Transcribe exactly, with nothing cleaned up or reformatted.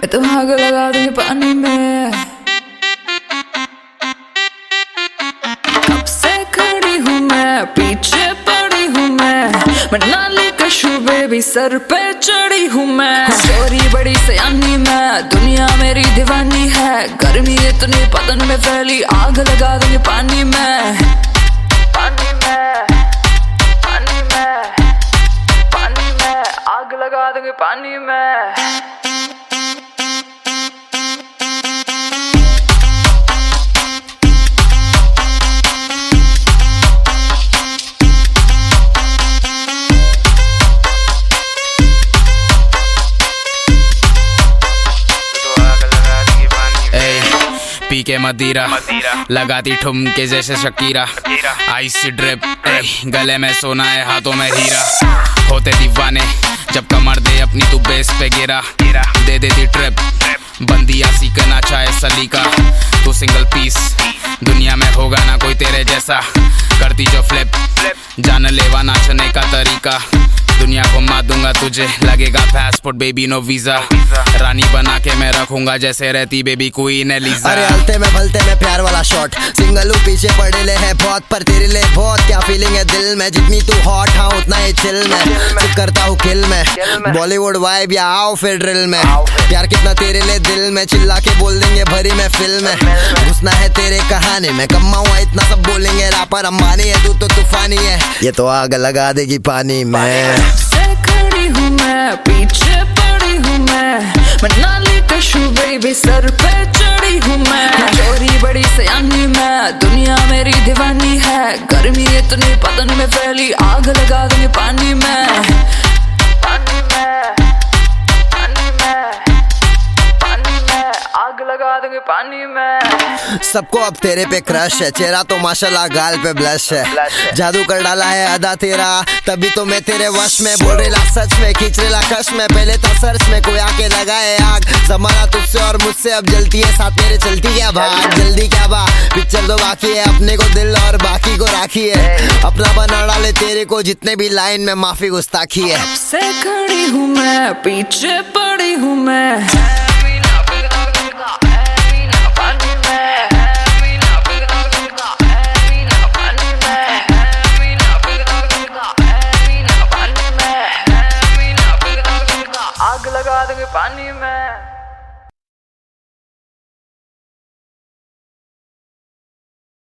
मैं तो आग लगा दूंगी पानी में। कब से खड़ी हूँ मैं, पीछे पड़ी हूँ मैं, मनाली कशू बेबी सर पे चढ़ी हूँ मैं। चोरी बड़ी सयानी मैं, दुनिया मेरी दीवानी है। गर्मी इतनी पतन में फैली, आग लगा दूंगी पानी में। पानी में, पानी में, पानी में, आग लगा दूंगी पानी में। पी के मदीरा लगाती ठुमके जैसे शकीरा, आइस ड्रिप गले में सोना है हाथों में हीरा। होते दीवाने जब कमर दे अपनी तू बेस पे गिरा, दे देती ट्रिप बंदिया सीखना चाहे सलीका। तू सिंगल पीस दुनिया में होगा ना कोई तेरे जैसा, करती जो फ्लिप जान लेवा नाचने का तरीका। दुनिया घुमा दूंगा तुझे, लगेगा पासपोर्ट बेबी नो वीजा। रानी बना के मैं रखूंगा जैसे रहती बेबी क्वीन एलिजा। अरे हलते में भलते में प्यार वाला शॉट, सिंगल हूँ पीछे पड़े ले है बहुत, पर तेरे लिए बहुत क्या फीलिंग है दिल में। जितनी तू हॉट हाँ उतना ही चिल में, चुप करता हूँ किल में। बॉलीवुड वाइब या आओ फिर ड्रिल में, प्यार कितना तेरे लिए दिल में, चिल्ला के बोल देंगे भरी में फिल्म में। घुसना है तेरे कहानी में, कमाऊँ इतना सब बोलेंगे रापर अंबानी है, तू तो तूफानी है, ये तो आग लगा देगी पानी में। से खड़ी हूँ मैं, पीछे पड़ी हूँ मैं, मनाली कशू बेबी सर पे चढ़ी हूँ मैं। चोरी बड़ी सयानी मैं, दुनिया मेरी दीवानी है। गर्मी इतनी पतन में फैली, आग लगा दूंगी पानी में। पानी में, पानी में, पानी में, आग लगा दूंगी पानी में। सबको अब तेरे पे क्रश है, चेहरा तो माशाल्लाह गाल पे ब्लश है। जादू कर डाला है अदा तेरा, तभी तो मैं तेरे वश में। बोल रेला सच में, खींच रेला कश में, पहले था सर्च में कोई आके लगाए आग। जमाना तुझसे और मुझसे अब जलती है साथ मेरे, चलती क्या बात जल्दी क्या बात। पिक्चर तो बाकी है, अपने को दिल और बाकी को राखी है। अपना बना डाले तेरे को जितने भी लाइन में, माफी गुस्ताखी है। से खड़ी हूँ मैं, पीछे पड़ी हूँ मैं,